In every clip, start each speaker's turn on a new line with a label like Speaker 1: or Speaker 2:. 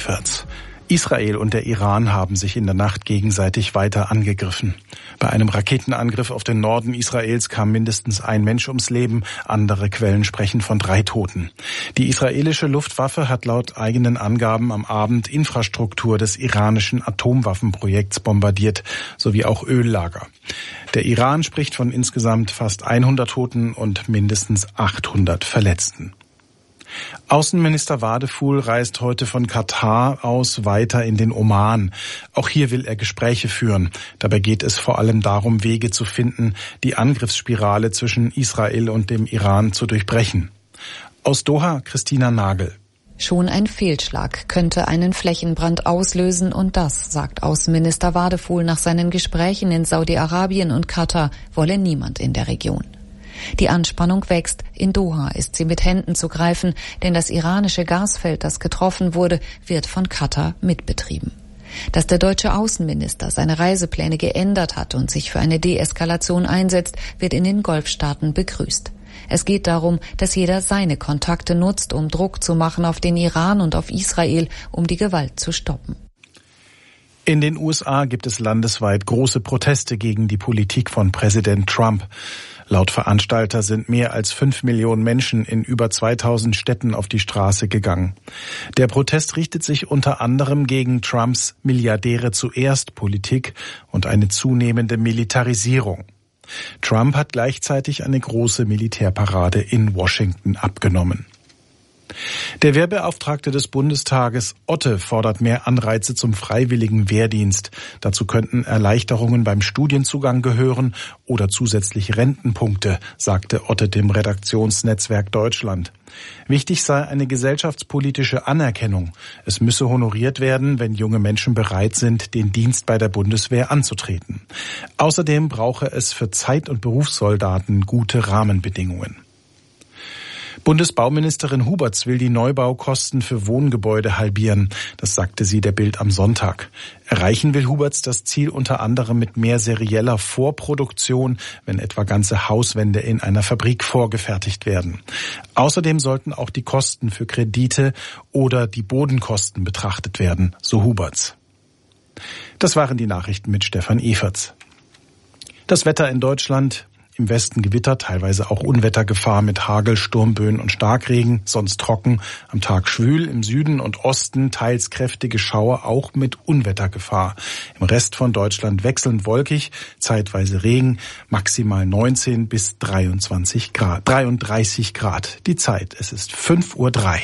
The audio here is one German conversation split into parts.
Speaker 1: südwärts. Israel und der Iran haben sich in der Nacht gegenseitig weiter angegriffen. Bei einem Raketenangriff auf den Norden Israels kam mindestens ein Mensch ums Leben. Andere Quellen sprechen von 3 Toten. Die israelische Luftwaffe hat laut eigenen Angaben am Abend Infrastruktur des iranischen Atomwaffenprojekts bombardiert, sowie auch Öllager. Der Iran spricht von insgesamt fast 100 Toten und mindestens 800 Verletzten. Außenminister Wadefuhl reist heute von Katar aus weiter in den Oman. Auch hier will er Gespräche führen. Dabei geht es vor allem darum, Wege zu finden, die Angriffsspirale zwischen Israel und dem Iran zu durchbrechen. Aus Doha, Christina Nagel.
Speaker 2: Schon ein Fehlschlag könnte einen Flächenbrand auslösen und das, sagt Außenminister Wadefuhl nach seinen Gesprächen in Saudi-Arabien und Katar, wolle niemand in der Region. Die Anspannung wächst. In Doha ist sie mit Händen zu greifen, denn das iranische Gasfeld, das getroffen wurde, wird von Katar mitbetrieben. Dass der deutsche Außenminister seine Reisepläne geändert hat und sich für eine Deeskalation einsetzt, wird in den Golfstaaten begrüßt. Es geht darum, dass jeder seine Kontakte nutzt, um Druck zu machen auf den Iran und auf Israel, um die Gewalt zu stoppen.
Speaker 1: In den USA gibt es landesweit große Proteste gegen die Politik von Präsident Trump. Laut Veranstalter sind mehr als 5 Millionen Menschen in über 2000 Städten auf die Straße gegangen. Der Protest richtet sich unter anderem gegen Trumps Milliardäre zuerst Politik und eine zunehmende Militarisierung. Trump hat gleichzeitig eine große Militärparade in Washington abgenommen. Der Wehrbeauftragte des Bundestages Otte fordert mehr Anreize zum freiwilligen Wehrdienst. Dazu könnten Erleichterungen beim Studienzugang gehören oder zusätzliche Rentenpunkte, sagte Otte dem Redaktionsnetzwerk Deutschland. Wichtig sei eine gesellschaftspolitische Anerkennung. Es müsse honoriert werden, wenn junge Menschen bereit sind, den Dienst bei der Bundeswehr anzutreten. Außerdem brauche es für Zeit- und Berufssoldaten gute Rahmenbedingungen. Bundesbauministerin Huberts will die Neubaukosten für Wohngebäude halbieren. Das sagte sie der Bild am Sonntag. Erreichen will Huberts das Ziel unter anderem mit mehr serieller Vorproduktion, wenn etwa ganze Hauswände in einer Fabrik vorgefertigt werden. Außerdem sollten auch die Kosten für Kredite oder die Bodenkosten betrachtet werden, so Huberts. Das waren die Nachrichten mit Stefan Eferts. Das Wetter in Deutschland: im Westen Gewitter, teilweise auch Unwettergefahr mit Hagel, Sturmböen und Starkregen, sonst trocken, am Tag schwül, im Süden und Osten teils kräftige Schauer, auch mit Unwettergefahr. Im Rest von Deutschland wechselnd wolkig, zeitweise Regen, maximal 19 bis 33 Grad. Die Zeit, es ist 5:03 Uhr.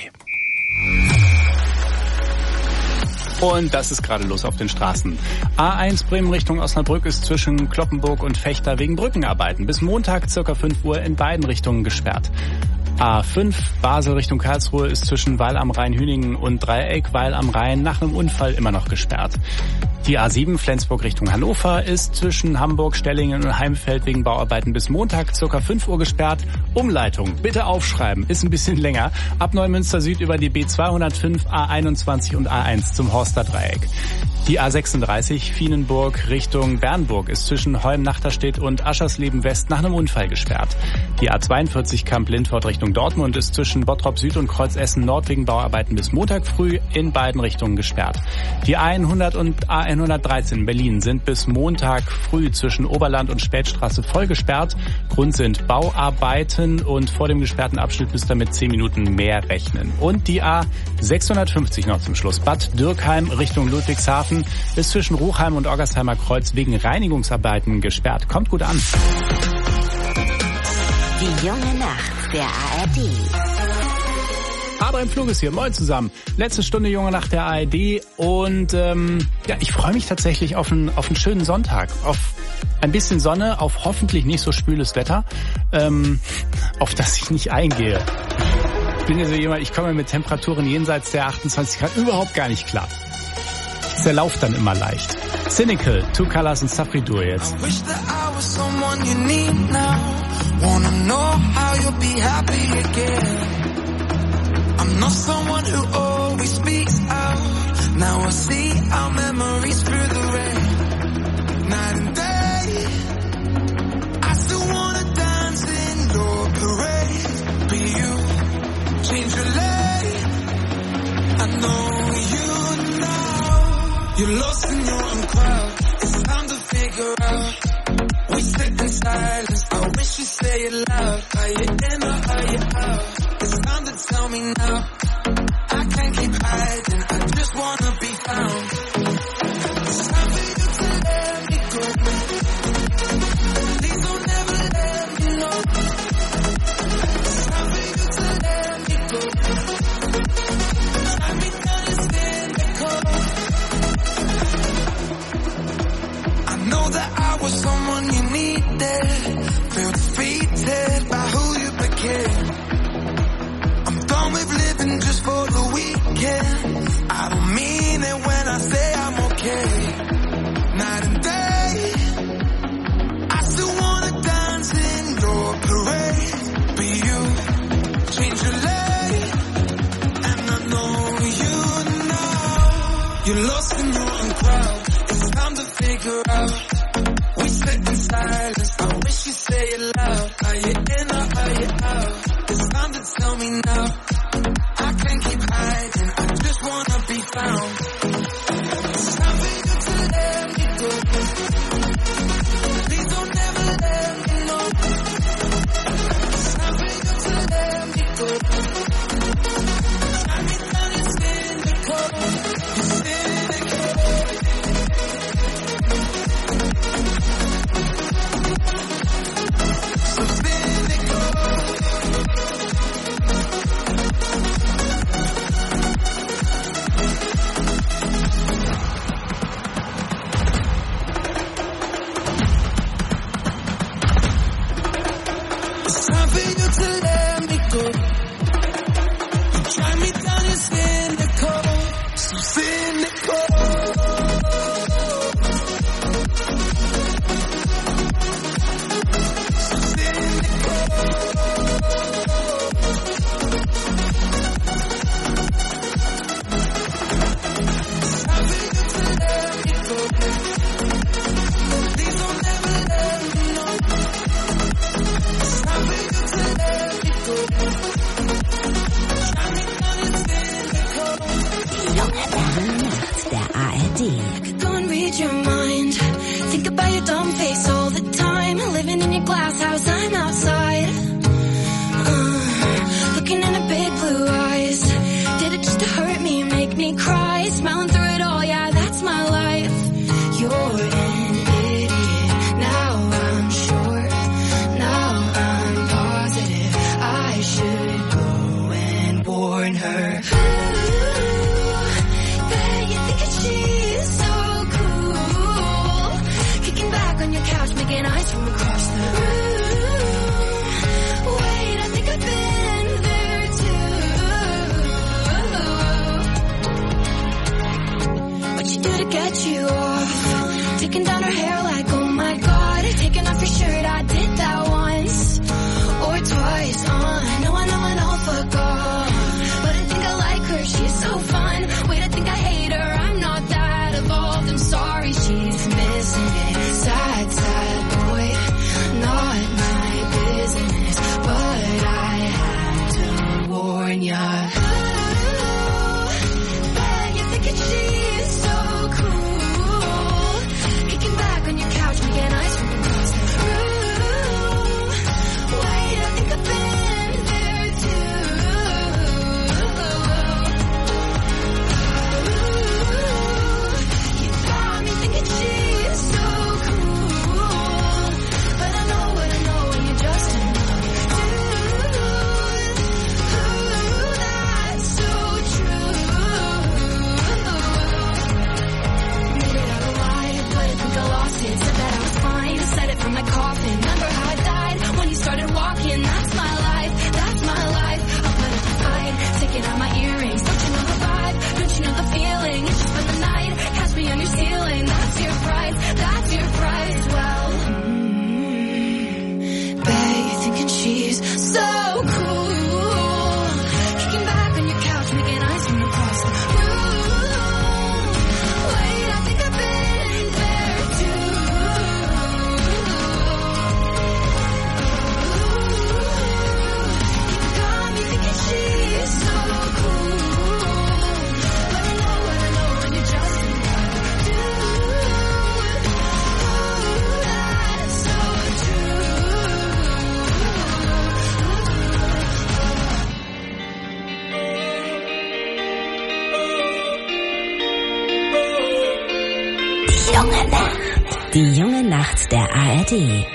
Speaker 3: Und das ist gerade los auf den Straßen. A1 Bremen Richtung Osnabrück ist zwischen Cloppenburg und Vechta wegen Brückenarbeiten bis Montag ca. 5 Uhr in beiden Richtungen gesperrt. A5 Basel Richtung Karlsruhe ist zwischen Weil am Rhein-Hüningen und Dreieck Weil am Rhein nach einem Unfall immer noch gesperrt. Die A7 Flensburg Richtung Hannover ist zwischen Hamburg, Stellingen und Heimfeld wegen Bauarbeiten bis Montag ca. 5 Uhr gesperrt. Umleitung bitte aufschreiben, ist ein bisschen länger. Ab Neumünster Süd über die B205, A21 und A1 zum Horster Dreieck. Die A36 Vienenburg Richtung Bernburg ist zwischen Holm-Nachterstedt und Aschersleben West nach einem Unfall gesperrt. Die A42 Kamp-Lindfort Richtung Dortmund ist zwischen Bottrop Süd und Kreuzessen Nord wegen Bauarbeiten bis Montag früh in beiden Richtungen gesperrt. Die A100 und A113 Berlin sind bis Montag früh zwischen Oberland und Spätstraße voll gesperrt. Grund sind Bauarbeiten und vor dem gesperrten Abschnitt müsst ihr mit 10 Minuten mehr rechnen. Und die A650 noch zum Schluss. Bad Dürkheim Richtung Ludwigshafen ist zwischen Ruchheim und Orgersheimer Kreuz wegen Reinigungsarbeiten gesperrt. Kommt gut an.
Speaker 4: Die junge Nacht der ARD.
Speaker 3: Aber im Flug ist hier. Moin zusammen. Letzte Stunde junge Nacht der ARD und ich freue mich tatsächlich auf einen schönen Sonntag. Auf ein bisschen Sonne, auf hoffentlich nicht so schwüles Wetter, auf das ich nicht eingehe. Ich bin ja so jemand, ich komme mit Temperaturen jenseits der 28 Grad überhaupt gar nicht klar. Ist der Lauf dann immer leicht. Cynical, Two Colors und Safri Dur jetzt.
Speaker 5: I'm not someone who always speaks out. Now I see our memories through the rain. Night and day, I still wanna dance in your parade. But you change your lane. I know you You're lost in your own crowd. It's time to figure out. We sit in silence. I wish you say it loud. Are you in or are you out? It's time to tell me now. I can't keep hiding. I just wanna be found. It's time for you to let me go. Please don't ever let me know. It's time for you to let me go. Try me down and stand the cold. I know that I was someone you needed. Feel defeated by who you became. I'm done with living just for the weekend. I don't mean it when I say I'm okay. Night and day, I still wanna dance in your parade. But you change your lane, and I know you know. You're lost in your own crowd. It's time to figure out. We sit in silence. I wish you say it loud. Are you in or are you out? It's time to tell me now. I can't keep hiding. I just wanna be found. It's time for you to let me go. Please don't ever let me know. It's time for you to let me go. Try me down and cynical. You're cynical. So cynical. It's time for you to let me go. You drive me down and cynical. So cynical. So cynical. It's time for you to let me go. Please don't ever let me know. It's time for you to let me go. Try me down and cynical.
Speaker 4: Junge Nacht der ARD.
Speaker 6: Go and read your mind. Think about your dumb face all the time. Living in your glass house, I'm outside. Looking into big blue eyes. Did it just to hurt me, make me cry? Smiling through it all, yeah, that's my life. You're an idiot. Now I'm sure. Now I'm positive. I should go and warn her. Bet you think that she's so cool. Kicking back on your couch, making eyes from across the room. Wait, I think I've been there too. What you do to get you off? Taking down her hair like, oh my god. Taking off your shirt, I did that once or twice. I know an alpha girl, but I think I like her, she's so fun. Wait, I think I hate her, I'm not that evolved. I'm sorry, she's missing it. Sad, sad boy, not my business, but I had to warn ya. Bet you're thinking she's so cool. Kicking back on your couch, making eyes from across the room.
Speaker 4: junge Nacht. Die junge Nacht der ARD.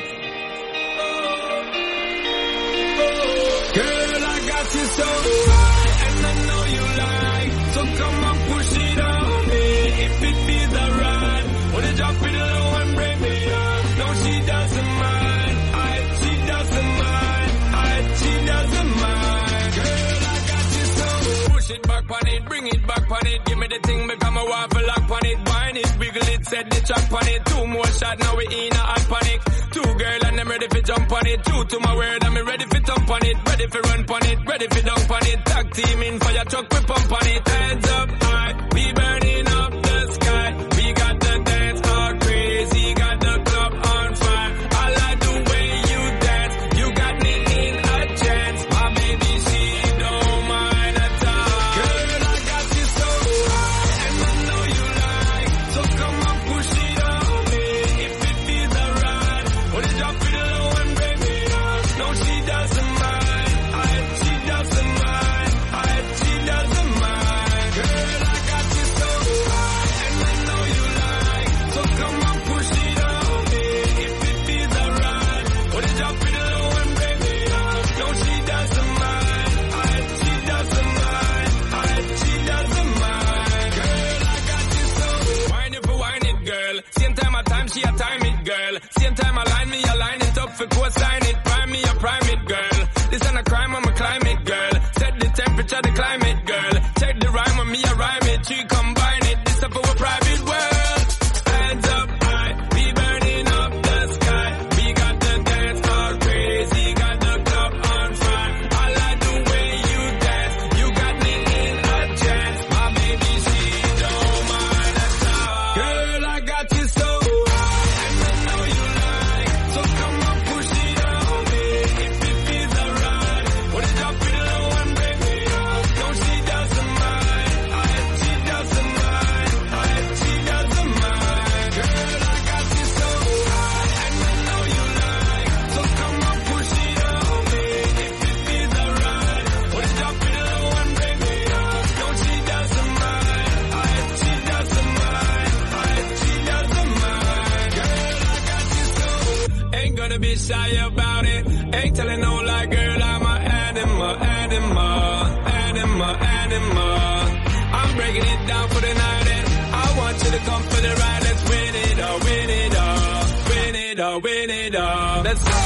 Speaker 5: Girl, I got you so high, and I know you like. So come on, push it on me. If it feels alright, wanna drop it low and bring me up. No, she doesn't mind. She doesn't mind. She doesn't mind. Girl, I got you so. Push it back on it, bring it back on it. Give me the thing, become a waffle lock on it. Wine it, wiggle it, set the track on it. 2 more shots, now we in a hot panic. 2 girl and I'm ready for jump on it. True to my word, I'm ready for thump on it. Ready for run on it, ready for dunk on it. Tag team in fire truck, we pump on it. Hands up high, we burning up the sky. We got the dance all crazy, got the club on fire. I like the way you dance, you got me in a chance. My baby, she don't mind at all. Girl, I got you so high, and I know you like. So come on, push it on me. If it feels alright, wanna drop it low and bring me up. No, she doesn't mind. She doesn't mind. She doesn't mind. Girl, I got you so high, and I know you like. So come on, push it on me. If it feels alright, wanna drop it low and bring me up. No, she doesn't mind. She doesn't mind. She doesn't mind. Girl, I got you so. Wind it for wine it, girl. Same time I time, she a time it, girl. Same time I line me, I line it up for co-sign it. Prime me, I prime it, girl. This ain't a crime, I'm a climate, girl. Set the temperature, the climate, girl. Check the rhyme on me, I rhyme it. She combine it, this up for a private world. Hands up high, we burning up the sky. We got the dance all crazy, got the club on fire. I like the way you dance, you got me in a chance. My baby, she don't mind at all. Girl, I got you so high, and I know you like. So come on, push it on me. If it feels alright, wanna drop it low and bring me up. No, she doesn't mind. She doesn't mind. She doesn't mind. Girl, I got you so high, and I know you like. So come on, push it on me. If it feels alright, wanna drop it low and bring me up. No, she doesn't mind. She doesn't mind. She doesn't mind. Girl, I got you so. Ain't gonna be shy about it. Ain't telling no lie, girl, I'm a animal, animal, animal, animal. I'm breaking it down for the night, and I want you to come for the ride. Let's win it all, win it all, win it all, win it all. Let's go.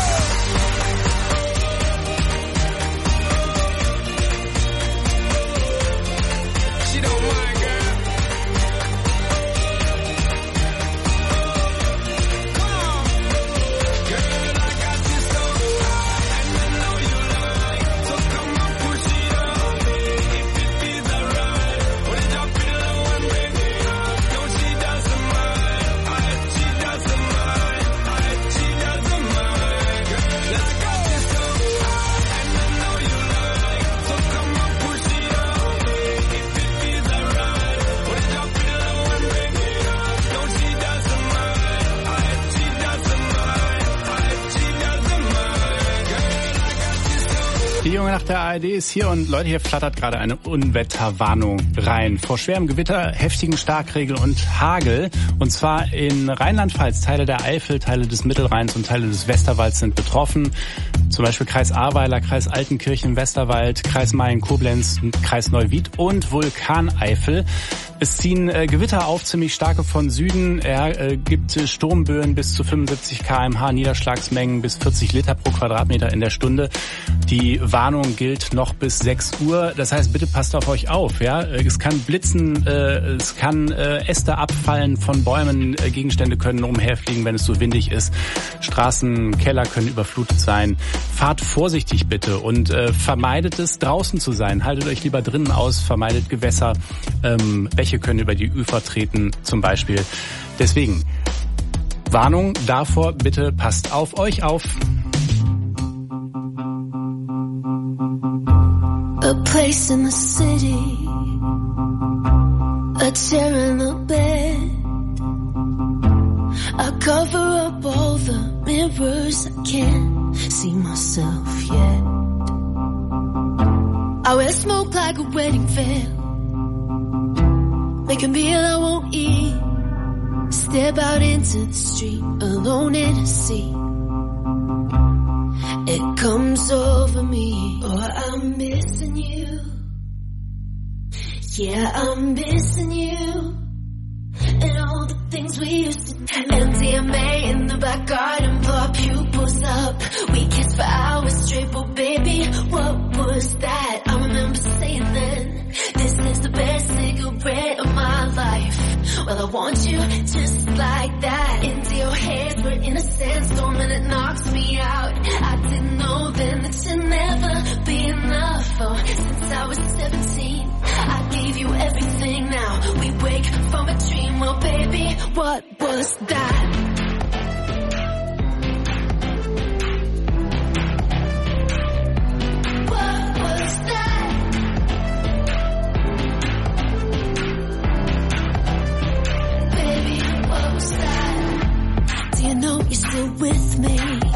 Speaker 5: She don't mind, girl. Come on. Girl, I got you so high, and I know you like. So come on, push it on me. If it feels alright, wanna drop it low and bring me up. No, she doesn't mind. She doesn't mind. She doesn't mind. Girl, let's go. So high, and I know you like. So come on, push it on me. If it feels alright, wanna drop it low and bring me up. No, she doesn't mind. She doesn't mind. She doesn't mind. Girl, I got you so.
Speaker 3: Die junge Nacht der ARD ist hier und Leute, hier flattert gerade eine Unwetterwarnung rein. Vor schwerem Gewitter, heftigen Starkregen und Hagel. Und zwar in Rheinland-Pfalz, Teile der Eifel, Teile des Mittelrheins und Teile des Westerwalds sind betroffen. Zum Beispiel Kreis Ahrweiler, Kreis Altenkirchen, Westerwald, Kreis Mayen-Koblenz, Kreis Neuwied und Vulkaneifel. Es ziehen Gewitter auf, ziemlich starke von Süden. Er gibt Sturmböen bis zu 75 km/h, Niederschlagsmengen bis 40 Liter pro Quadratmeter in der Stunde. Die Warnung gilt noch bis 6 Uhr. Das heißt, bitte passt auf euch auf. Ja, es kann blitzen, es kann Äste abfallen von Bäumen, Gegenstände können umherfliegen, wenn es so windig ist. Straßen, Keller können überflutet sein. Fahrt vorsichtig bitte und vermeidet es, draußen zu sein. Haltet euch lieber drinnen aus, vermeidet Gewässer. Bäche können über die Ufer treten zum Beispiel. Deswegen Warnung davor, bitte passt auf euch auf.
Speaker 6: A place in the city, a chair in the bed. I cover up all the mirrors, I can't see myself yet. I wear smoke like a wedding veil, make a meal I won't eat. Step out into the street, alone in a sea. It comes over me. Oh, I'm missing you. Yeah, I'm missing you. And all the things we used to do. MDMA in the back garden, blow our pupils up. We kissed for hours straight, but baby, what was that? I remember saying then, this is the best cigarette of my life. Well, I want you just like that. Into your head, we're in a sandstorm and it knocks me out. I didn't know then that you'd never be enough. Oh, since I was 17, I gave you everything. Now we wake from a dream. Well, baby, what was that? You're still with me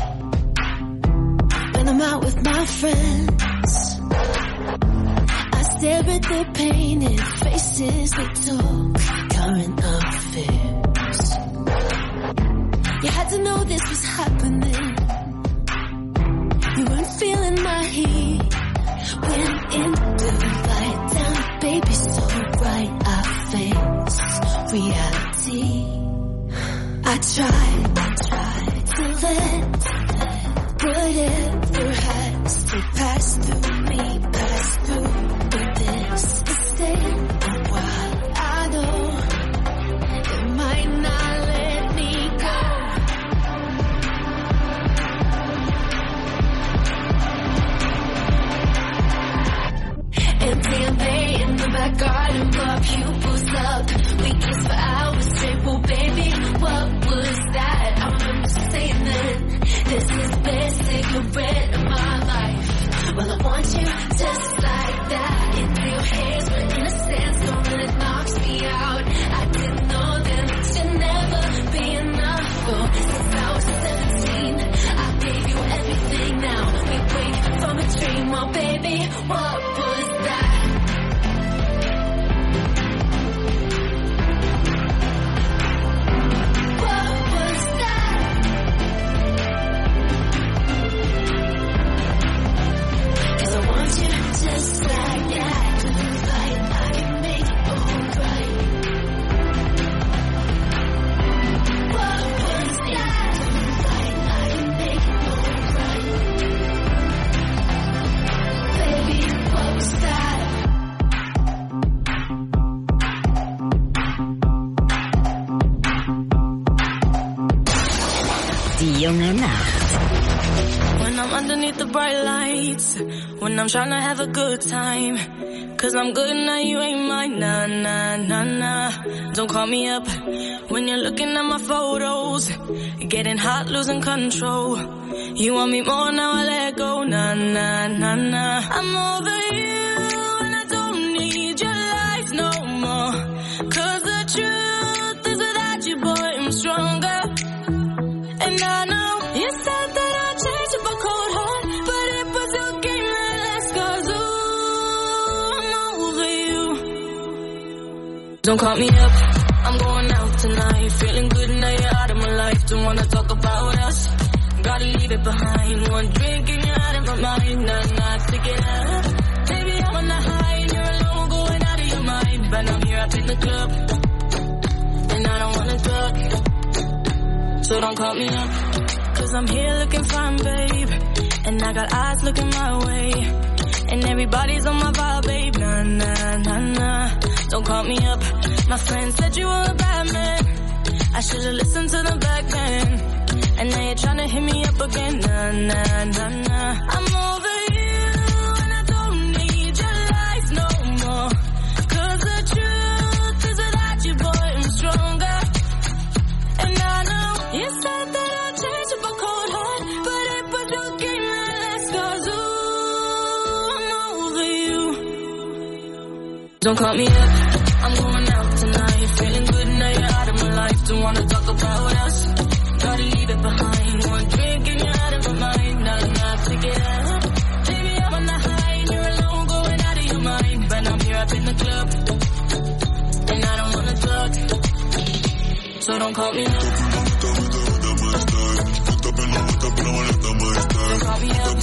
Speaker 6: when I'm out with my friends. I stare at their painted faces, they talk current affairs. You had to know this was happening. You weren't feeling my heat. Went into the light down, baby, so bright I face reality. I tried to let whatever has to pass through me, pass through. But this is staying a while. I know it might not let me go. MDMA in the back garden, blow pupils up. We kissed for hours straight, well baby, what was that? I remember saying then, this is the best cigarette of my life. Well, I want you just like that. Into your hands, we're in a sandstorm and it knocks me out. I didn't know then that you'd never be enough. Oh, since I was 17, I gave you everything. Now we wake from a dream. Oh baby, what was that? Just like that, tonight I can make it alright. What was that? Tonight I can make it alright. Baby, what was that?
Speaker 4: Die junge Nacht.
Speaker 7: When I'm underneath the bright lights, when I'm trying to have a good time, 'cause I'm good now, you ain't mine, nah, nah, nah, nah. Don't call me up when you're looking at my photos, getting hot, losing control. You want me more, now I let go, nah, nah, nah, nah. I'm over you and I don't need your lies no more, 'cause the truth is without you, boy, I'm stronger. And I know you said that I'd change up a cold heart, but it was your game that last, 'cause ooh, I'm over you. Don't call me up, I'm going out tonight, feeling good now you're out of my life. Don't wanna talk about us, gotta leave it behind. One drink and you're out of my mind, nah, stick it out. Baby, I'm on the high and you're alone, going out of your mind. But I'm here up in the club, and I don't wanna talk, so don't call me up, 'cause I'm here looking fine, babe, and I got eyes looking my way, and everybody's on my vibe, babe, nah, nah, nah, nah. Don't call me up, my friend said you were a bad man, I should've listened to them back then, and now you're trying to hit me up again, nah, nah, nah, nah. I'm over you, and I don't need your lies no more, 'cause the truth is without you, boy, I'm stronger. And I know you said that I'd change up a cold heart, but it was your game that last, 'cause ooh, I'm over you. Don't call me up, I'm going out tonight, feeling good now you're out of my life. Don't wanna talk about us, gotta leave it behind. One drink and you're out of my mind, nah, stick it out. Baby, I'm on the high and you're alone, going out of your mind. But I'm here up in the club, and I don't wanna talk, So don't call me up. Don't call me up.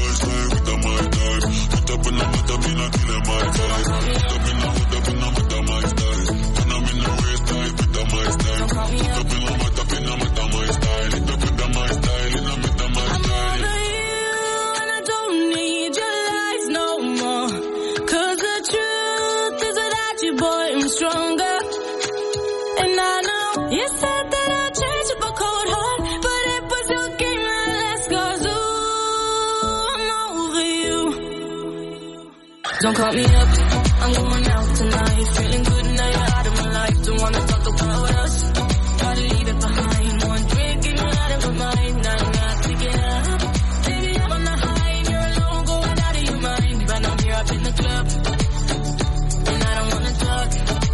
Speaker 7: Don't call me up, I'm going out tonight. Feeling good now you're out of my life. Don't wanna talk about us, gotta leave it behind. One drink and you're out of my mind. Now I'm not to get up. Baby, I'm on the high and you're alone, going out of your mind. But I'm here up in the club, and I don't wanna talk.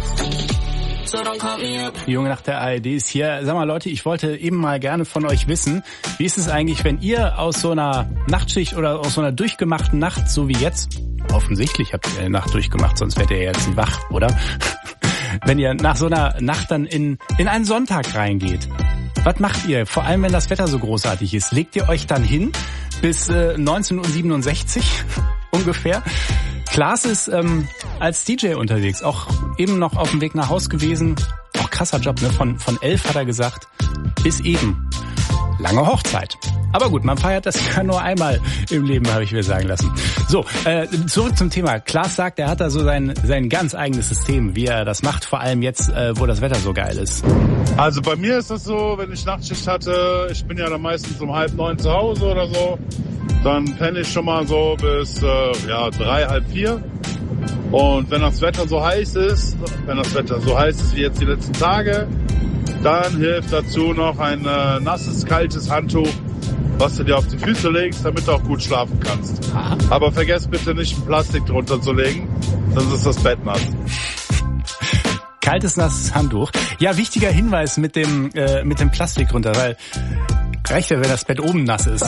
Speaker 7: So don't call me up.
Speaker 3: Die Junge nach der ARD ist hier. Sag mal Leute, ich wollte eben mal gerne von euch wissen, wie ist es eigentlich, wenn ihr aus so einer Nachtschicht oder aus so einer durchgemachten Nacht, so wie jetzt, offensichtlich habt ihr eine Nacht durchgemacht, sonst wärt ihr jetzt nicht wach, oder? Wenn ihr nach so einer Nacht dann in einen Sonntag reingeht, was macht ihr? Vor allem, wenn das Wetter so großartig ist. Legt ihr euch dann hin bis 19:67 Uhr ungefähr? Klaas ist als DJ unterwegs, auch eben noch auf dem Weg nach Haus gewesen. Auch krasser Job, ne? Von 11 hat er gesagt, bis eben. Lange Hochzeit. Aber gut, man feiert das ja nur einmal im Leben, habe ich mir sagen lassen. So, zurück zum Thema. Klaas sagt, er hat da so sein ganz eigenes System, wie er das macht, vor allem jetzt, wo das Wetter so geil ist.
Speaker 8: Also bei mir ist das so, wenn ich Nachtschicht hatte, ich bin ja dann meistens um 8:30 zu Hause oder so, dann penne ich schon mal so bis 3, halb 4. Und wenn das Wetter so heiß ist wie jetzt die letzten Tage, dann hilft dazu noch ein nasses, kaltes Handtuch, was du dir auf die Füße legst, damit du auch gut schlafen kannst. Aha. Aber vergesst bitte nicht, ein Plastik drunter zu legen, sonst ist das Bett nass.
Speaker 3: Kaltes, nasses Handtuch. Ja, wichtiger Hinweis mit dem Plastik drunter, weil reicht ja, wenn das Bett oben nass ist.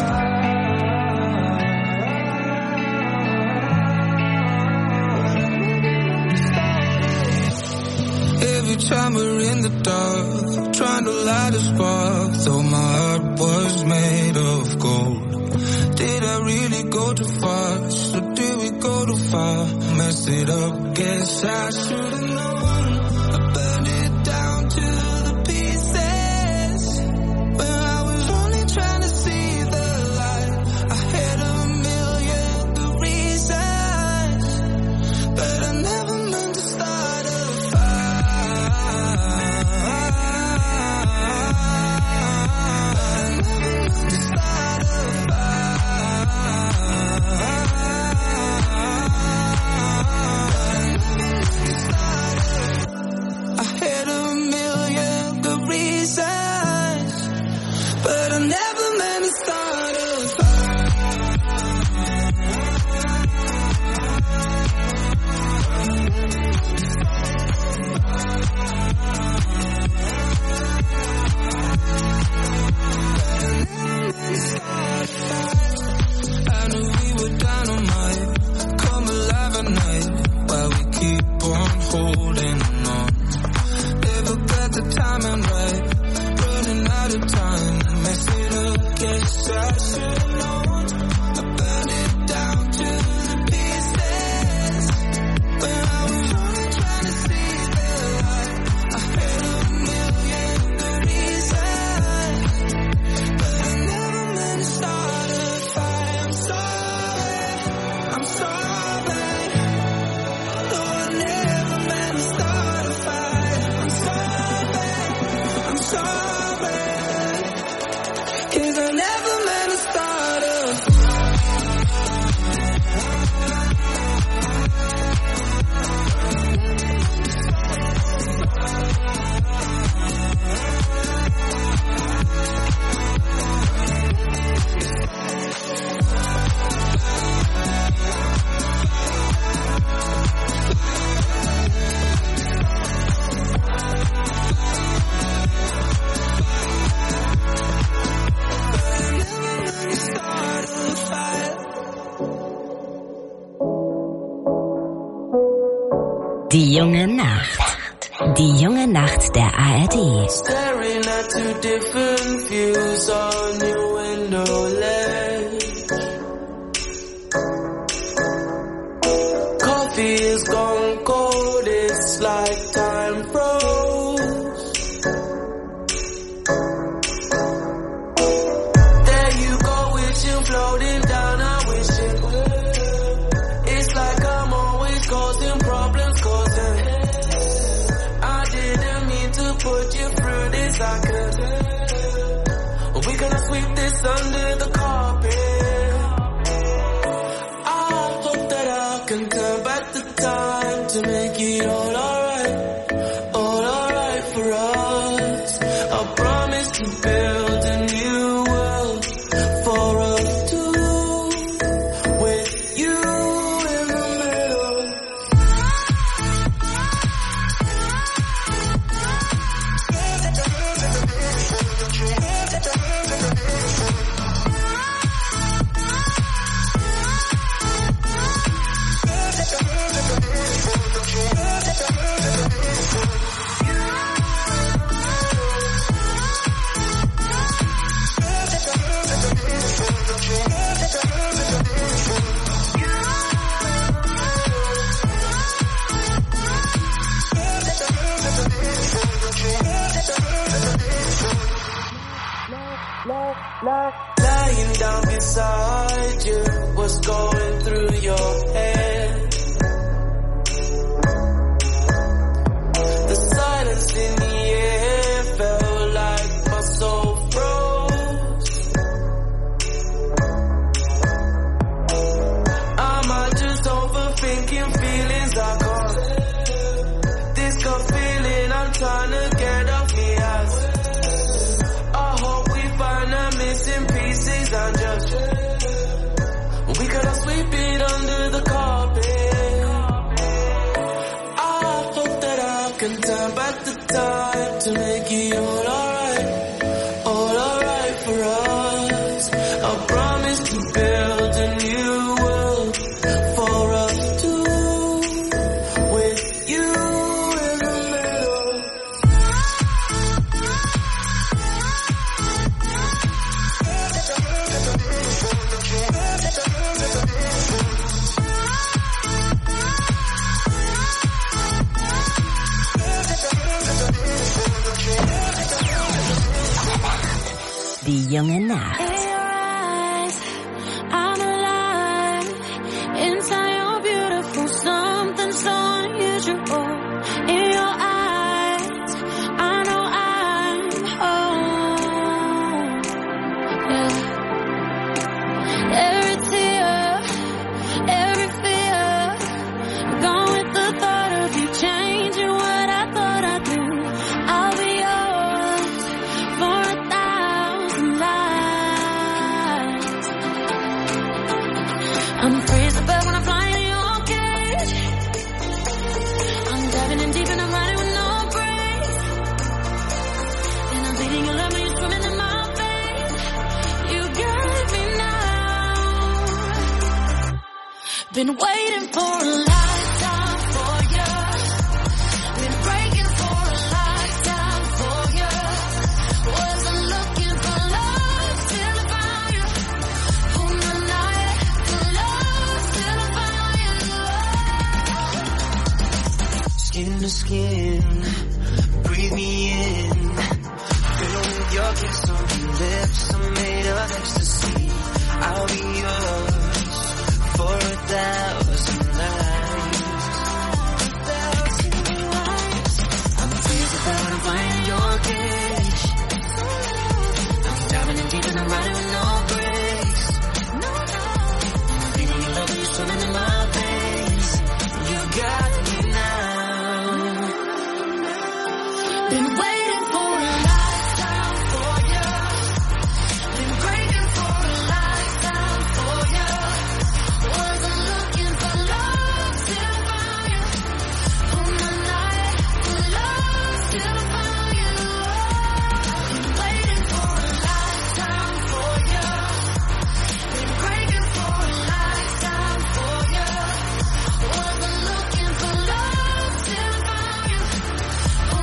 Speaker 5: Every time we're in the dark, trying to light a spark, though my heart was made of gold. Did I really go too fast, or did we go too far? Messed it up, guess I should've known. I burned it down to the pieces, when I was only trying to see the light. I had a million good reasons, but I never meant to start a fire. Cause I never meant to start.
Speaker 4: Die junge Nacht der ARD.
Speaker 5: Staring at two different views on your window ledge. Coffee is gone cold, it's like time froze. There you go, wishing, floating down, I wish it would. It's like I'm always causing problems, I didn't mean to put you through this, I could. We gonna sweep this under the carpet. I hope that I can turn back the time to make it all alright for us. I promise to build a new world for us two, with you in the middle. Lying down beside you, what's going through your head? The silence in the air felt like my soul froze. Am I just overthinking feelings I can't? This gut feeling I'm trying to get off me ass. I hope we find the missing pieces and just we gotta sweep it under the carpet. I hope that I can turn back the time to make it all alright for us. I promise to build a new world for us two, with you in the middle.
Speaker 4: Die junge Nacht.
Speaker 7: In your eyes, I'm alive. Inside you're beautiful, something so unusual. In your eyes, I know I'm home. Yeah. Every tear, every fear, gone with the thought of you changing what I thought I'd do. I'll be yours for 1,000 lives. I'm free as a bird when I'm flying in your cage. I'm diving in deep and I'm riding with no brakes. And I'm bleeding your love when you're swimming in my veins. You got me now. Been waiting for a lifetime for you. Been breaking for a lifetime for you. Wasn't looking for love till I found you. On the night for love till I found you.
Speaker 5: Skin to skin, breathe me in. Fill with your kiss on your lips, I'm made of ecstasy. I'll be yours for 1,000 lives. I'm free as a bird when I'm flying in your cage. I'm diving in deep and I'm riding with no brakes. I'm feeling your love when you're swimming in my veins. You got me now. Been waiting for a lifetime for you. Been breaking for a lifetime for you. Wasn't looking for love till I found you. On the night for love till I found you. Been waiting for a lifetime for you. Been breaking for a lifetime for you. Wasn't looking for love till I found you. On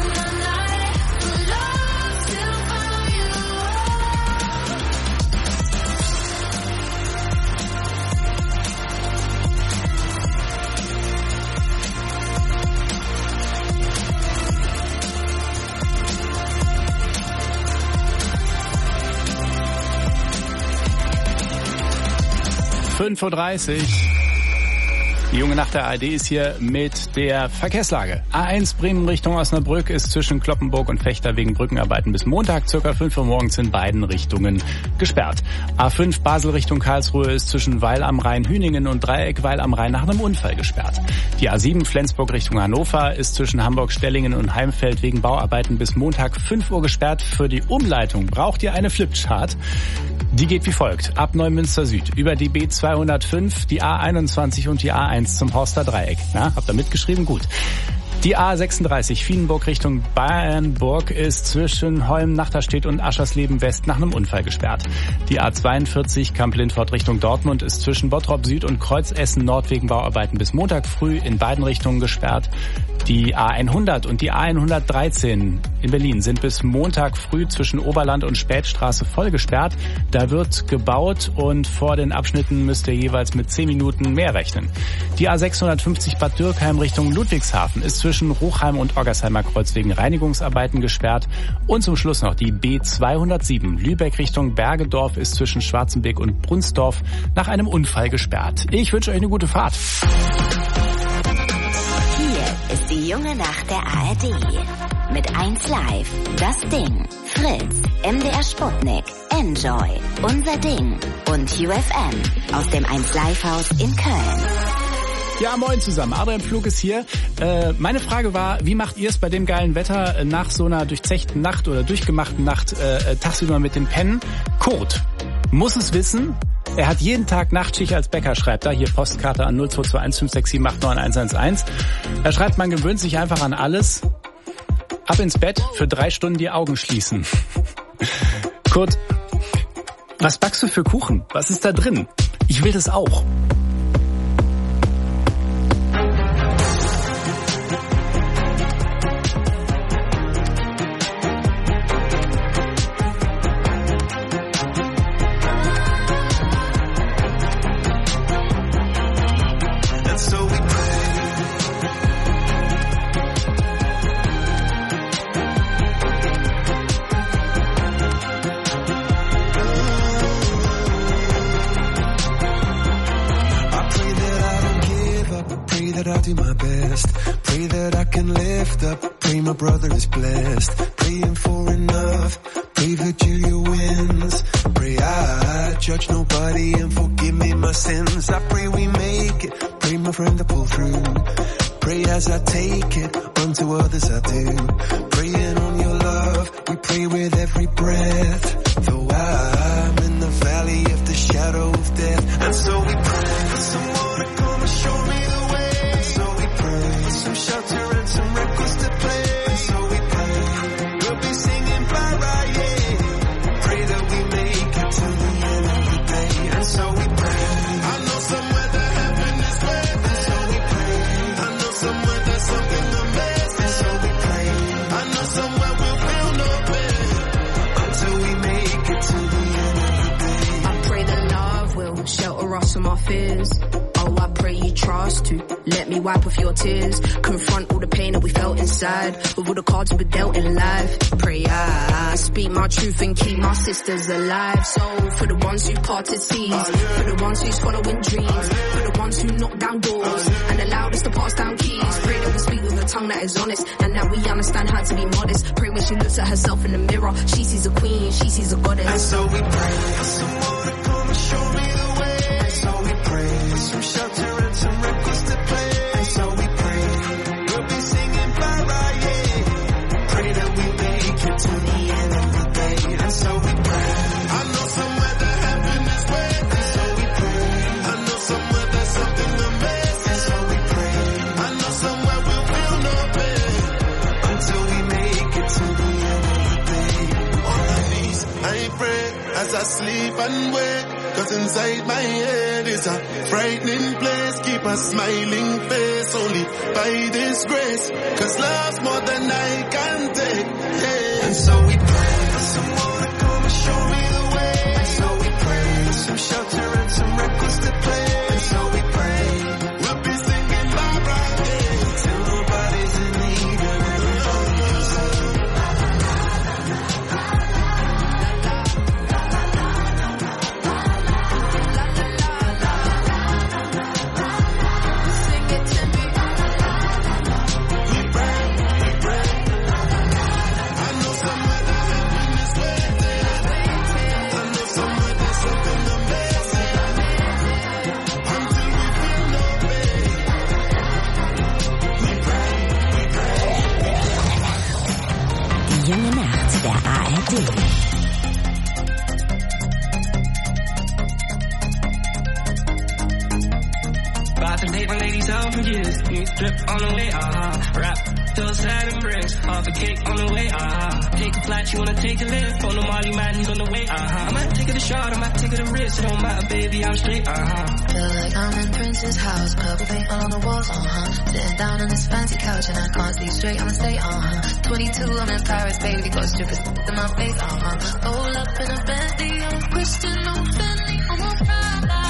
Speaker 3: 5:30 Uhr. Die junge Nacht der ARD ist hier mit der Verkehrslage. A1 Bremen Richtung Osnabrück ist zwischen Cloppenburg und Vechta wegen Brückenarbeiten bis Montag ca. 5 Uhr morgens in beiden Richtungen gesperrt. A5 Basel Richtung Karlsruhe ist zwischen Weil am Rhein Hüningen und Dreieck Weil am Rhein nach einem Unfall gesperrt. Die A7 Flensburg Richtung Hannover ist zwischen Hamburg-Stellingen und Heimfeld wegen Bauarbeiten bis Montag 5 Uhr gesperrt. Für die Umleitung braucht ihr eine Flipchart. Die geht wie folgt. Ab Neumünster Süd über die B205, die A21 und die A1 zum Horster Dreieck. Na, habt ihr mitgeschrieben? Gut. Die A36 Vienburg Richtung Bernburg ist zwischen Holm-Nachterstedt und Aschersleben West nach einem Unfall gesperrt. Die A42 Kamp-Lindfort Richtung Dortmund ist zwischen Bottrop Süd und Kreuzessen Nord wegen Bauarbeiten bis Montag früh in beiden Richtungen gesperrt. Die A100 und die A113 in Berlin sind bis Montag früh zwischen Oberland und Spätstraße voll gesperrt. Da wird gebaut und vor den Abschnitten müsst ihr jeweils mit 10 Minuten mehr rechnen. Die A650 Bad Dürkheim Richtung Ludwigshafen ist zwischen Ruchheim und Oggersheimer Kreuz wegen Reinigungsarbeiten gesperrt. Und zum Schluss noch die B207 Lübeck Richtung Bergedorf ist zwischen Schwarzenbeck und Brunsdorf nach einem Unfall gesperrt. Ich wünsche euch eine gute Fahrt.
Speaker 4: Hier ist die junge Nacht der ARD. Mit 1 Live, Das Ding, Fritz, MDR Sputnik, Enjoy, Unser Ding und UFM aus dem 1 Live Haus in Köln.
Speaker 3: Ja, moin zusammen. Adrian Pflug ist hier. Meine Frage war, wie macht ihr es bei dem geilen Wetter nach so einer durchzechten Nacht oder durchgemachten Nacht tagsüber mit dem Pennen? Kurt muss es wissen. Er hat jeden Tag Nachtschicht als Bäcker, schreibt da hier Postkarte an 0221 567 89 111. Er schreibt, man gewöhnt sich einfach an alles. Ab ins Bett, für 3 Stunden die Augen schließen. Kurt, was backst du für Kuchen? Was ist da drin? Ich will das auch.
Speaker 9: Brother is blessed, praying for enough, pray Virgilia wins, pray I judge nobody and forgive me my sins, I pray we make it, pray my friend to pull through, pray as I take it, unto others I do, praying on your love, we pray with every breath, though I'm in the valley of the shadow of death, and so we pray for someone to come and show me the way, and so we pray for some shelter and some records to play.
Speaker 10: From our fears. Oh, I pray you trust to let me wipe off your tears. Confront all the pain that we felt inside with all the cards we were dealt in life. Pray I speak my truth and keep my sisters alive. So for the ones who parted seas, for the ones who's following dreams, for the ones who knock down doors and allowed us to pass down keys. Pray that we speak with a tongue that is honest and that we understand how to be modest. Pray when she looks at herself in the mirror, she sees a queen, she sees a goddess.
Speaker 9: And so we pray for someone to come and show me the way. Some shelter and some records to play. And so we pray we'll be singing bye-bye, yeah. Pray that we make it to the end of the day. And so we pray I know somewhere that heaven is waiting. And so we pray I know somewhere there's something amazing. And so we pray I know somewhere we'll feel no pain until we make it to the end of the day. On my knees I pray as I sleep and wake. Cause inside my head is a frightening place. Keep a smiling face only by this grace. Cause love's more than I can take, yeah. And so we pray for someone to come and show me the way. And so we pray for some shelter and some records to play. And so we pray we'll be singing bye-bye, yeah. Till nobody's in need and everybody is
Speaker 4: junge Nacht der ARD.
Speaker 11: About to date my ladies out for years. New drip on the way, rap till sad and bricks. Half a cake on the way, Take a flight, you wanna take a lift. On the Molly man, he's on the way, I might take it a shot, I might take it a risk. It don't matter, baby, I'm straight,
Speaker 12: Feel like I'm in Prince's house. Purple paint all on the walls, Sitting down on this fancy couch and I can't see straight, I'ma stay, 22, I'm in Paris, baby. Got strippers in my face, Roll up in a Bentley, I'm Christian, I'm Fendi, I'm a Prada.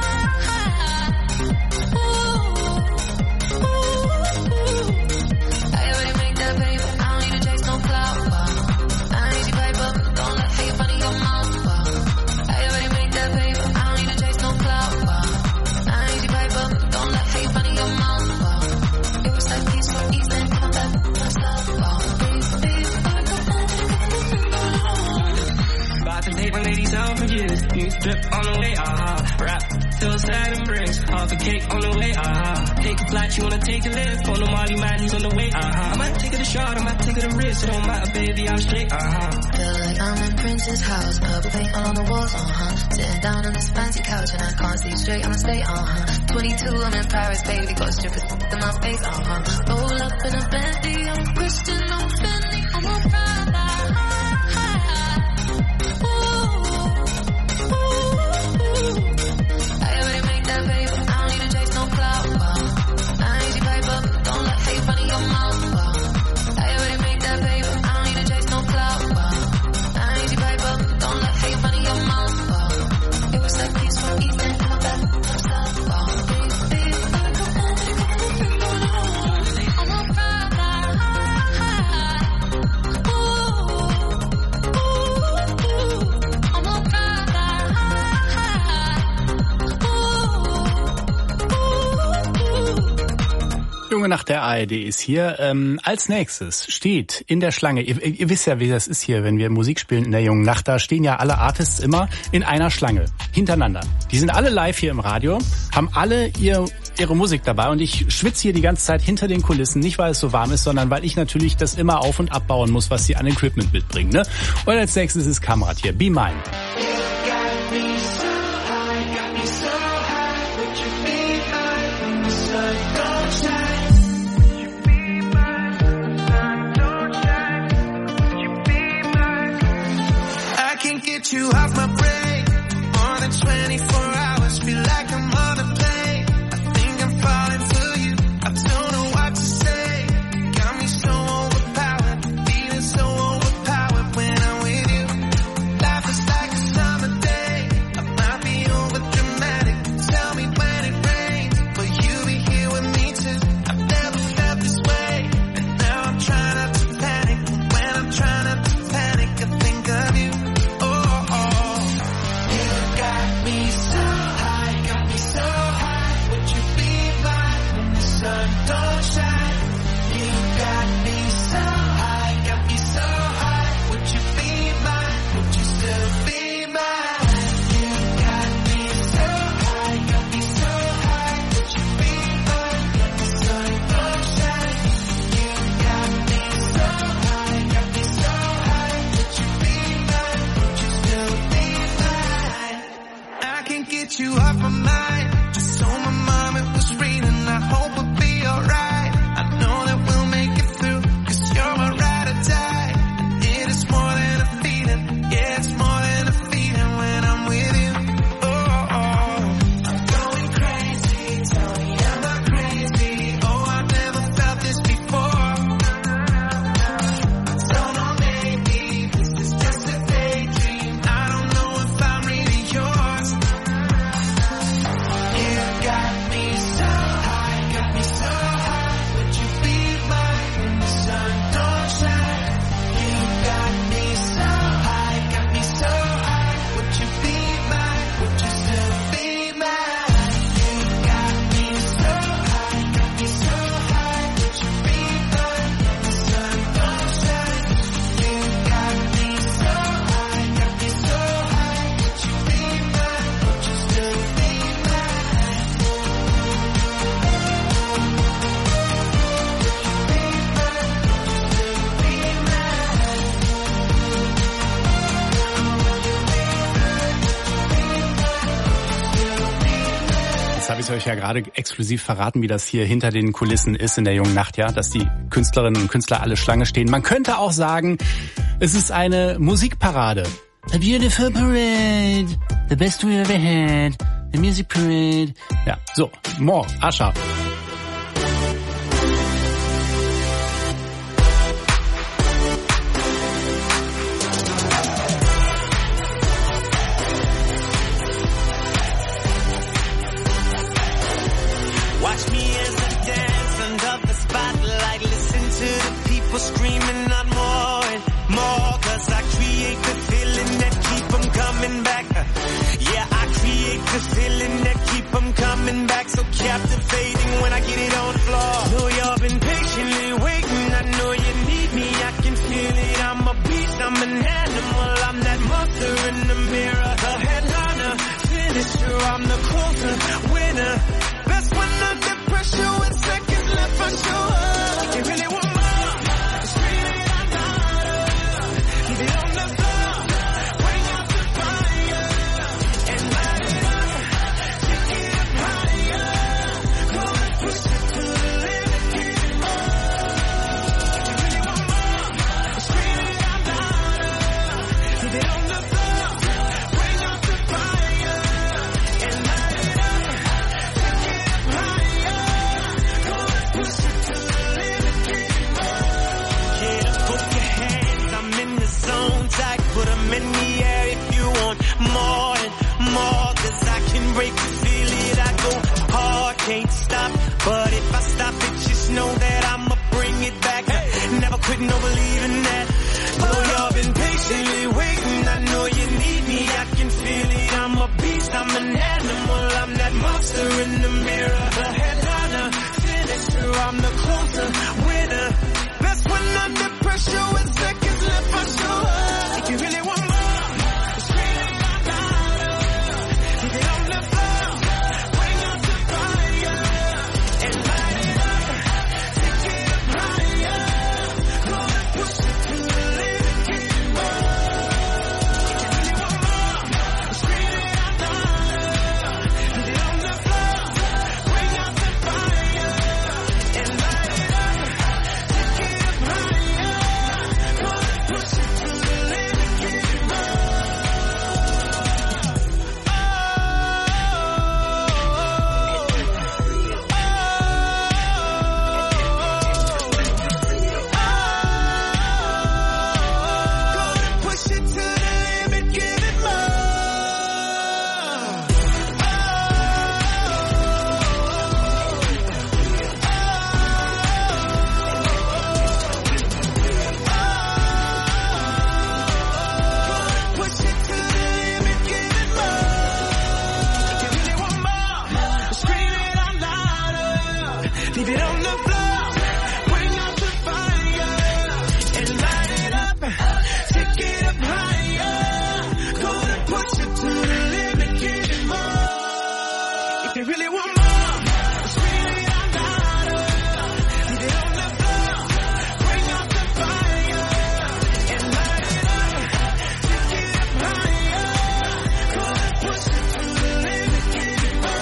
Speaker 11: My ladies out for years, new drip on the way, rap till sad and bricks, half a cake on the way, Take a flight, you wanna take a lift. On the Molly man, he's on the way, I might take it a shot, I might take it a risk. It don't matter, baby, I'm straight,
Speaker 12: Feel like I'm in Prince's house. Purple paint all on the walls, Sitting down on this fancy couch and I can't see straight, I'ma stay, 22, I'm in Paris, baby. Got strippers in my face, Roll up in a Bentley, I'm Christian, I'm Fendi, I'm a Prada.
Speaker 3: Junge Nacht der ARD ist hier. Als nächstes steht in der Schlange, ihr wisst ja, wie das ist hier, wenn wir Musik spielen in der Jungen Nacht, da stehen ja alle Artists immer in einer Schlange, hintereinander. Die sind alle live hier im Radio, haben alle ihre Musik dabei und ich schwitze hier die ganze Zeit hinter den Kulissen, nicht weil es so warm ist, sondern weil ich natürlich das immer auf- und abbauen muss, was sie an Equipment mitbringen. Ne? Und als nächstes ist Kamrat hier, Be Mine.
Speaker 9: You off my brain, more than 24 hours, feel like I'm on a plane. I think I'm falling for you, I don't know what to say. Got me so overpowered, feeling so overpowered when I'm with you. Life is like a summer day, I might be over dramatic. Tell me when it rains, will you be here with me too? I've never felt this way, and now I'm trying not to panic. When I'm trying not to panic, I think of you.
Speaker 3: es euch ja gerade exklusiv verraten, wie das hier hinter den Kulissen ist in der jungen Nacht, ja, dass die Künstlerinnen und Künstler alle Schlange stehen. Man könnte auch sagen, es ist eine Musikparade. A beautiful parade, the best we ever had, the music parade. Ja, so, more, Ascha.
Speaker 9: Watch me as I dance under the spotlight. Listen to the people screaming out more and more. Cause I create the feeling that keep them coming back. Yeah, I create the feeling that keep them coming back. So captivating when I get it on the floor. Know y'all been patiently waiting. I know you need me. I can feel it. I'm a beast. I'm an animal. I'm that monster in the mirror. The headliner, finisher. I'm the closer, winner. Best when under pressure with seconds left for sure. You really want more? Scream it out louder. Leave it on the floor. Bring out the fire and light it up. Take it up higher. Gonna push it to the limit, get it more. You really want more? Scream it out louder. Leave it on the floor. Bring out the fire and light it up. Put them in the air if you want more and more. Cause I can break it, feel it, I go hard, can't stop. But if I stop it, just know that I'ma bring it back. Never quit, no believing that. Oh, y'all been patiently waiting. I know you need me, I can feel it. I'm a beast, I'm an animal. I'm that monster in the mirror. The headliner, finisher, I'm the closer, winner. Best when under pressure with seconds left for sure. If you really want more, scream it out louder. Leave it on the floor. Bring out the fire and light it up. Take it up higher. Gonna push it to the limit, get it more. If you really want more, scream it out louder. Leave it on the floor. Bring out the fire and light it up. Take it up higher. Gonna push it to the limit, get it more. Gonna push it to the limit, give it more. Push it to the limit, give it more. If you really want more, scream it out louder. Leave it on the floor. Bring out the fire and light it up. Take it up higher. Gonna push it to the limit, give it more. If you really want more, scream it out louder. Leave it on the floor. Bring out the fire and light it up. Take it up higher. Gonna push it to the limit, give it more.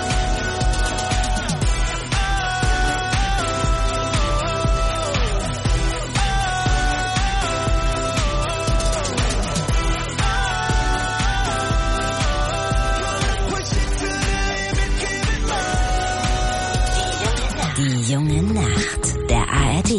Speaker 9: Push it to the limit, give it more.
Speaker 4: Die junge Nacht der ARD.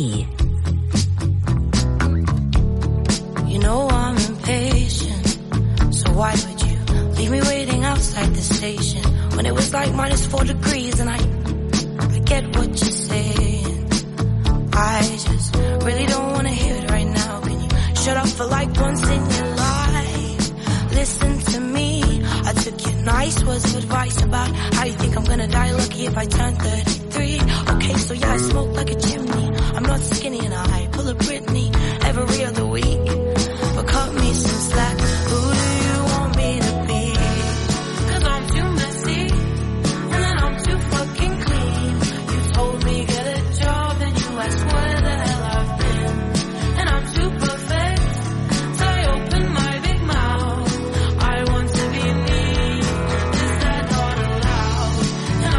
Speaker 7: You know I'm impatient, so why would you leave me waiting outside the station when it was like -4 degrees? And I get what you're saying. I just really don't want to hear it right now. Can you shut up for like once in your life? Listen to me. I took your nice words of advice about how you think I'm gonna die lucky if I turn 33. Okay, so yeah, I smoke like a chimney. I'm not skinny and I pull a Britney every other week. But cut me some slack. Who do you want me to be? 'Cause I'm too messy and then I'm too fucking clean. You told me get a job and you asked where the hell I've been. And I'm too perfect, so I open my big mouth. I want to be me, is that not allowed? And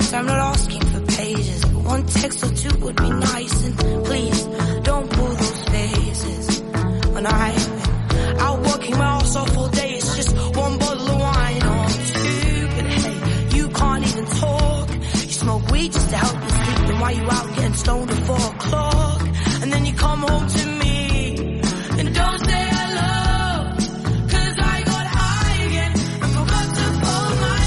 Speaker 6: honest, I'm not asking for pages. But one text or two would be nice. And please, don't pull those faces. When I've been out working my ass off all day, it's just one bottle of wine or two. But hey, you can't even talk. You smoke weed just to help you sleep. And why you out getting stoned at 4 o'clock? And then you come home to me and don't say hello. 'Cause I got high again and forgot to pull my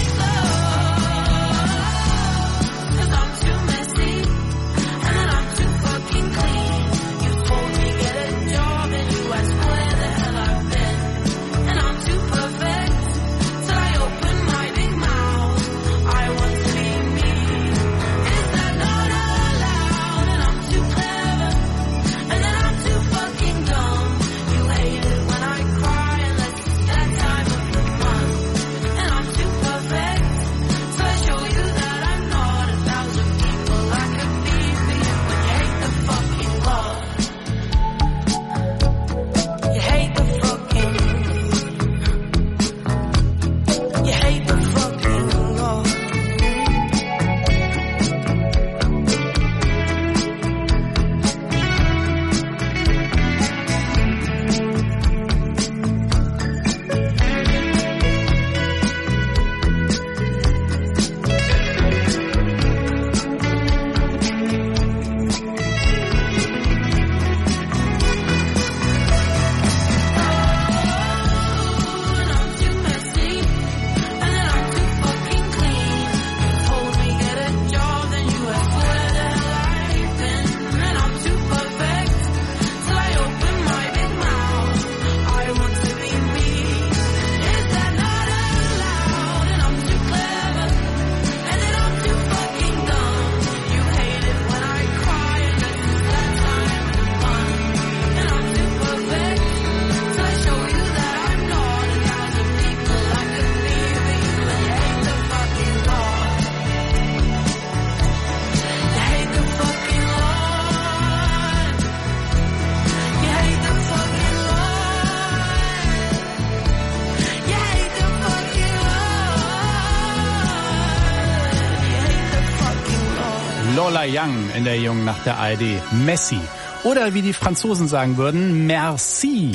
Speaker 6: clothes. 'Cause I'm too messy and then I'm too fucking clean. You told me get a job and you asked where the hell I've been. And I'm too perfect till I open my big mouth. I want to be me. Is that not allowed? And I'm too clever and then I'm too fucking dumb. You hate it when I cry unless it's that time of the month. And I'm too perfect so I show you that I'm not 1,000 people I could be for you. When you hate the fucking law, you hate the fucking, you hate the fucking law.
Speaker 3: Lola Young in der Jungen nach der ARD. Messi. Oder wie die Franzosen sagen würden, merci.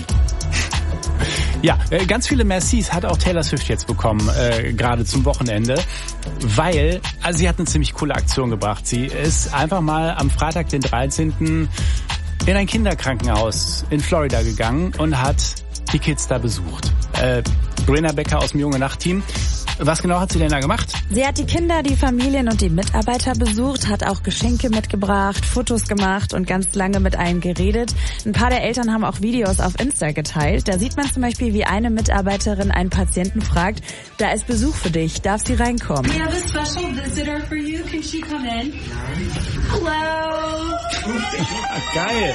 Speaker 3: Ja, ganz viele Mercis hat auch Taylor Swift jetzt bekommen, gerade zum Wochenende, weil, also sie hat eine ziemlich coole Aktion gebracht. Sie ist einfach mal am Freitag, den 13. in ein Kinderkrankenhaus in Florida gegangen und hat die Kids da besucht. Brenna Becker aus dem Junge Nacht-Team. Was genau hat sie denn da gemacht?
Speaker 13: Sie hat die Kinder, die Familien und die Mitarbeiter besucht, hat auch Geschenke mitgebracht, Fotos gemacht und ganz lange mit allen geredet. Ein paar der Eltern haben auch Videos auf Insta geteilt. Da sieht man zum Beispiel, wie eine Mitarbeiterin einen Patienten fragt, da ist Besuch für dich, darf sie reinkommen?
Speaker 14: We have a special visitor for you. Can she come in? Hello.
Speaker 3: Geil.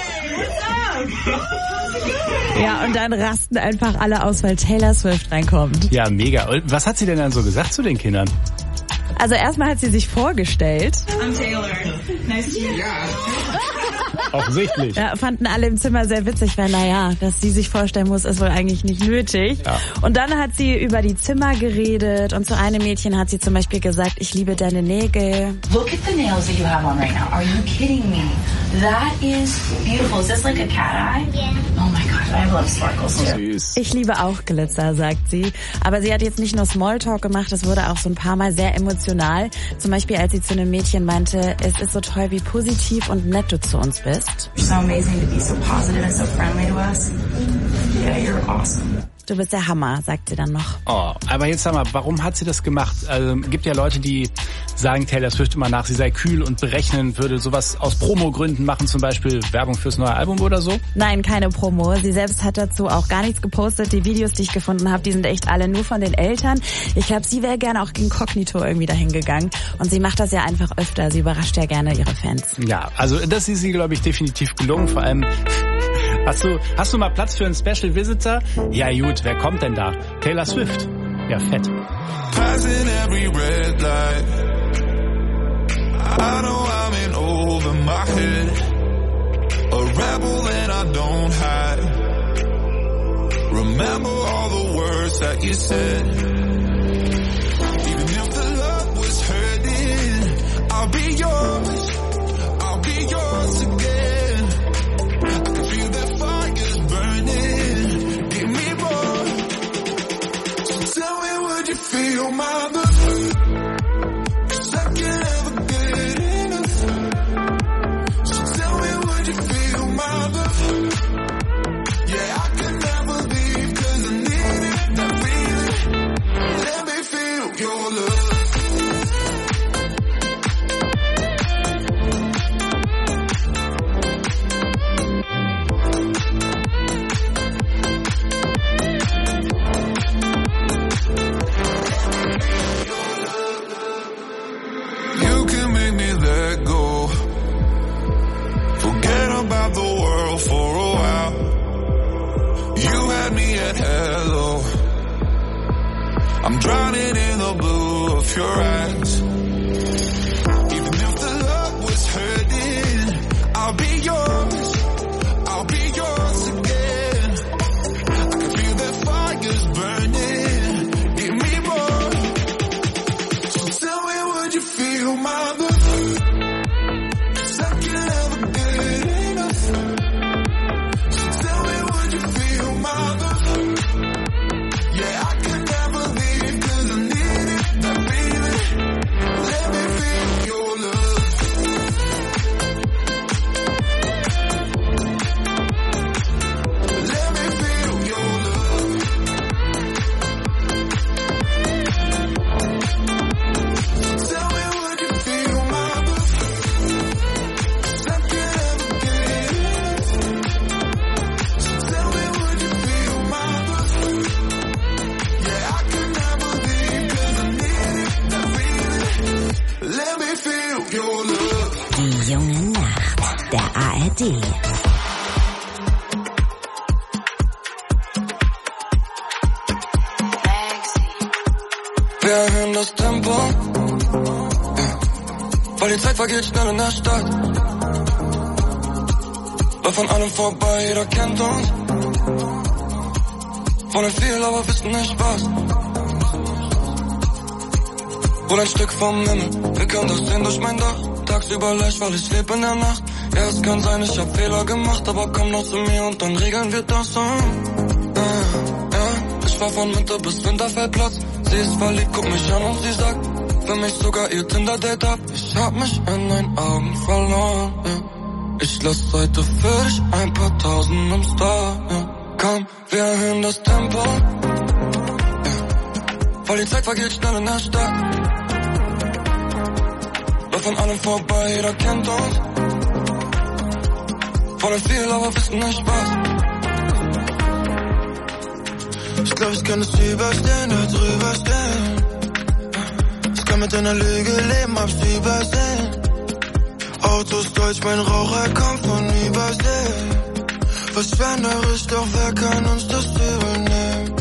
Speaker 13: Ja, und dann rasten einfach alle aus, weil Taylor Swift reinkommt.
Speaker 3: Ja, mega. Und was hat sie denn dann so gesagt zu den Kindern?
Speaker 13: Also erstmal hat sie sich vorgestellt.
Speaker 14: I'm Taylor. Nice to meet you.
Speaker 3: Offensichtlich.
Speaker 13: Ja, fanden alle im Zimmer sehr witzig, weil naja, dass sie sich vorstellen muss, ist wohl eigentlich nicht nötig.
Speaker 3: Ja.
Speaker 13: Und dann hat sie über die Zimmer geredet und zu einem Mädchen hat sie zum Beispiel gesagt, ich liebe deine Nägel.
Speaker 15: Look at the nails that you have on right now. Are you kidding me? That is beautiful. Is this like a cat eye? Yeah. Oh my gosh, I love sparkles too.
Speaker 3: Süß.
Speaker 13: Ich liebe auch Glitzer, sagt sie. Aber sie hat jetzt nicht nur Smalltalk gemacht, es wurde auch so ein paar Mal sehr emotional. Zum Beispiel, als sie zu einem Mädchen meinte, es ist so toll, wie positiv und nett du zu uns bist.
Speaker 15: You're so amazing to be so positive and so friendly to us. Yeah, you're awesome.
Speaker 13: Du bist der Hammer, sagt sie dann noch.
Speaker 3: Oh, aber jetzt sag mal, warum hat sie das gemacht? Also, gibt ja Leute, die sagen Taylor Swift immer nach, sie sei kühl und berechnend, würde sowas aus Promogründen machen, zum Beispiel Werbung fürs neue Album oder so?
Speaker 13: Nein, keine Promo. Sie selbst hat dazu auch gar nichts gepostet. Die Videos, die ich gefunden habe, die sind echt alle nur von den Eltern. Ich glaube, sie wäre gerne auch inkognito irgendwie dahin gegangen. Und sie macht das ja einfach öfter. Sie überrascht ja gerne ihre Fans.
Speaker 3: Ja, also das ist sie, glaube ich, definitiv gelungen. Vor allem, hast du mal Platz für einen Special Visitor? Ja gut, wer kommt denn da? Taylor Swift. Ja, fett.
Speaker 9: Passing every red light. I know I'm in over my head. A rebel and I don't hide. Remember all the words that you said. Even if the love was hurting,
Speaker 5: drowning in the blue of your eyes. Even if the love was hurting, I'll be yours. I'll be yours again. I can feel that fire's burning. Give me more. So tell me, would you feel my love? 'Cause I can never get enough. So tell me, would you feel my love? Yeah, I can never leave 'cause I need it, that feeling. Let me feel your love. Let me feel your love. Tell me, would you feel my love? 'Cause I can never get enough. So tell me, would you feel my love? Yeah, I can never leave 'cause I need it, that feeling. Let me feel your love.
Speaker 4: Die junge Nacht der ARD.
Speaker 9: Wir erhöhen das Tempo, weil die Zeit vergeht schnell in der Stadt. Läuft an allem vorbei, jeder kennt uns. Wollen viel, aber wissen nicht was. Wohl ein Stück vom Himmel, wir können das sehen durch mein Dach. Tagsüber leicht, weil ich lebe in der Nacht. Ja, es kann sein, ich hab Fehler gemacht, aber komm noch zu mir und dann regeln wir das so. Ich fahr von Winter bis Winterfeldplatz. Sie ist verliebt, guck mich an und sie sagt, für mich sogar ihr Tinder-Date ab. Ich hab mich in deinen Augen verloren, ja. Ich lass heute für dich ein paar Tausend im Star, ja. Komm, wir erhöhen das Tempo, ja. Weil die Zeit vergeht schnell in der Stadt. Läuft an allem vorbei, jeder kennt uns. Wollen viel, aber wissen nicht was.
Speaker 5: Ich glaub, ich kann es überstehen, da drüber stehen. Ich kann mit einer Lüge leben, hab's übersehen. Autos deutsch, mein Raucher kommt von Übersee. Verschwenderisch, doch wer kann uns das übernehmen?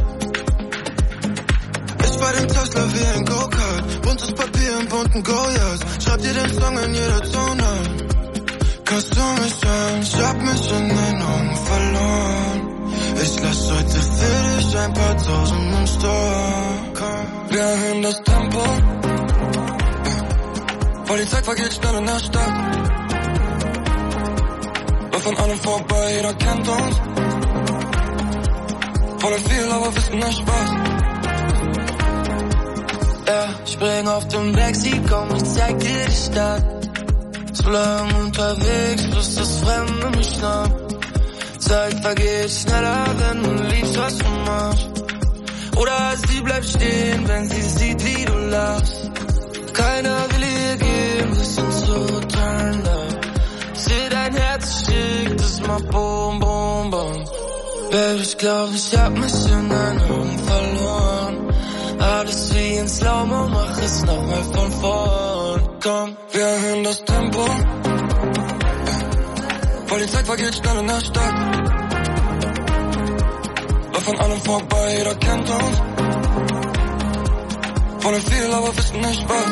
Speaker 5: Ich bei dem Tesla wie ein Go-Kart. Buntes Papier im bunten Goyas. Schreib dir den Song in jeder Tonart. Kannst du mich hören? Ich hab mich in deinen Augen verloren. Ich lass heute für dich ein paar Tausend im Store.
Speaker 9: Wir erhöhen das Tempo, weil die Zeit vergeht schnell in der Stadt. Läuft an allem vorbei, jeder kennt uns. Wollen viel, aber wissen nicht was.
Speaker 16: Ja, spring auf dem Backseat, komm, ich zeig dir die Stadt. Zu lang unterwegs, bis das Fremde mich schnappt. Zeit vergeht schneller, wenn du liebst, was du machst. Oder sie bleibt stehen, wenn sie sieht, wie du lachst. Keiner will ihr geben, wir sind so turned up. Seh dein Herz schickt es mal boom, boom, boom. Baby, ich glaub, ich hab mich in deinen Augen verloren. Alles wie in Slow-Mo, mach es nochmal von vorn.
Speaker 9: Komm, wir erhöhen das Tempo, weil die Zeit vergeht schnell in der Stadt. Läuft an allem vorbei, jeder kennt uns. Wollen viel, aber wissen nicht was.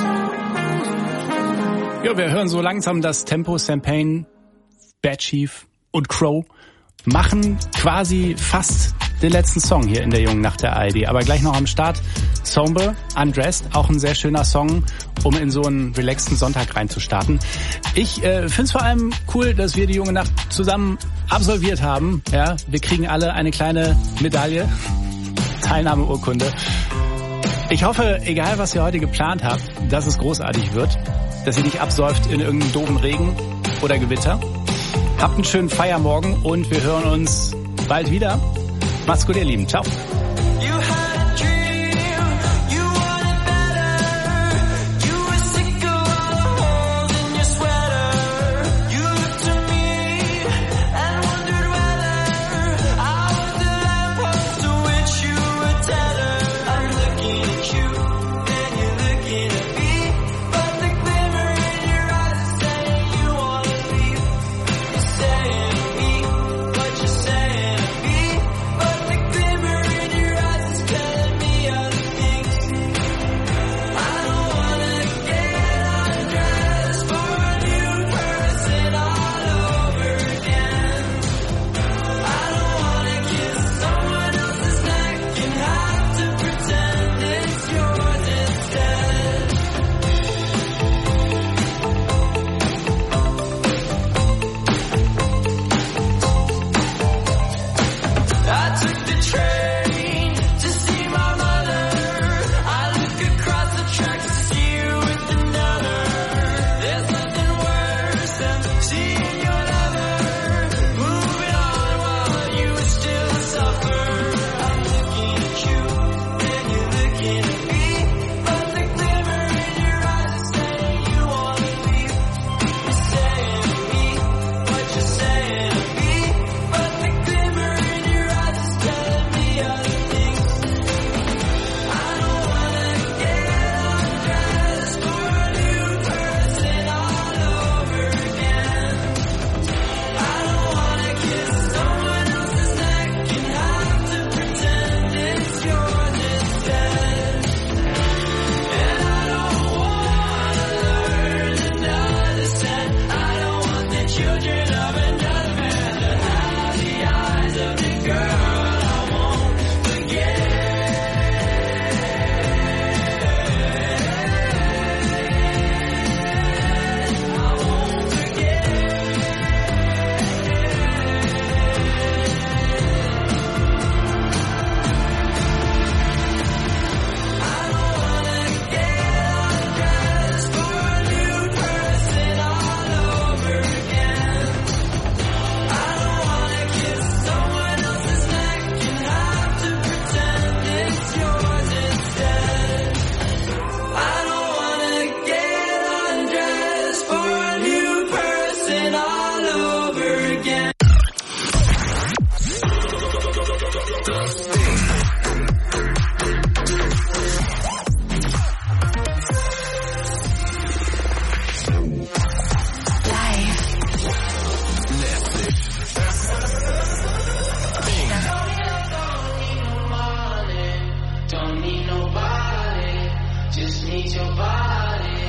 Speaker 3: Ja, wir hören so langsam das Tempo. Champagne, Bad Chief und Crow machen quasi fast den letzten Song hier in der jungen Nacht der ARD. Aber gleich noch am Start Sombre, Undressed, auch ein sehr schöner Song, um in so einen relaxten Sonntag reinzustarten. Ich finde es vor allem cool, dass wir die junge Nacht zusammen absolviert haben. Ja, wir kriegen alle eine kleine Medaille, Teilnahmeurkunde. Ich hoffe, egal was ihr heute geplant habt, dass es großartig wird, dass ihr nicht absäuft in irgendeinem doofen Regen oder Gewitter. Habt einen schönen Feiermorgen und wir hören uns bald wieder. Macht's gut, ihr Lieben. Ciao.
Speaker 5: Saying me, but you're saying me, but the glimmer in
Speaker 16: Don't need nobody, just need your body.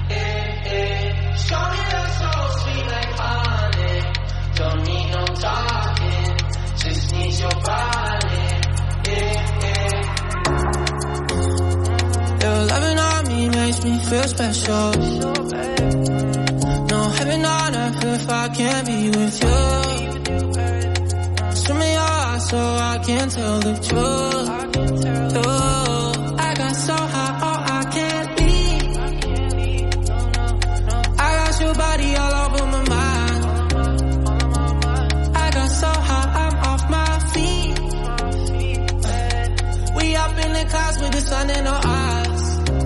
Speaker 16: Show me that so sweet like honey. Don't need no talking, just need your body. Your loving on me makes me feel special. No heaven on earth if I can't be with you. Swim in your eyes so I can tell the truth. I got so high, oh I can't leave. I got your body all over my mind. I got so high, I'm off my feet. We up in the clouds with the sun in our eyes.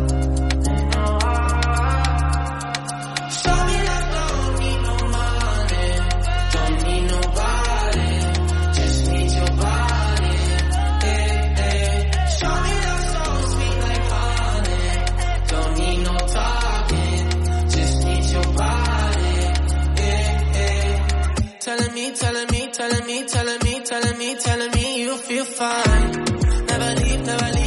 Speaker 16: Show me that don't need no money, don't need nobody, just need your body. Show me that so sweet like honey, don't need no talking, just need your body. Telling me, telling me, telling me, telling me, telling me, telling me you feel fine. Never leave, never leave.